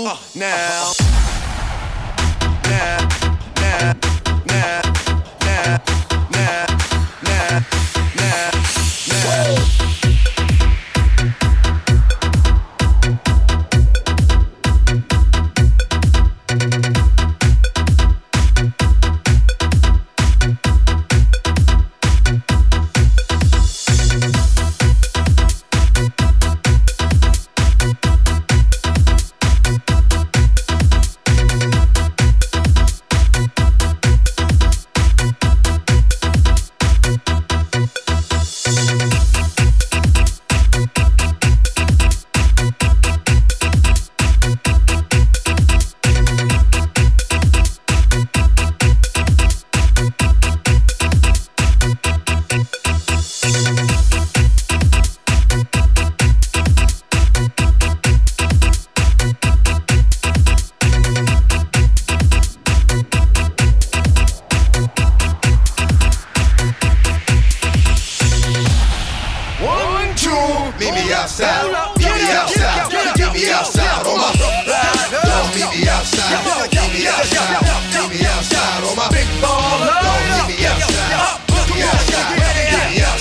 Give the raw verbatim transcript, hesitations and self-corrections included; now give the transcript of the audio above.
uh, now. Now, now, now, now, now, now, now, now. Meet me outside, meet me outside, meet me outside on my Don't meet me outside, meet me outside, meet me outside on my big baller. Don't meet me outside, meet me outside, meet me outside.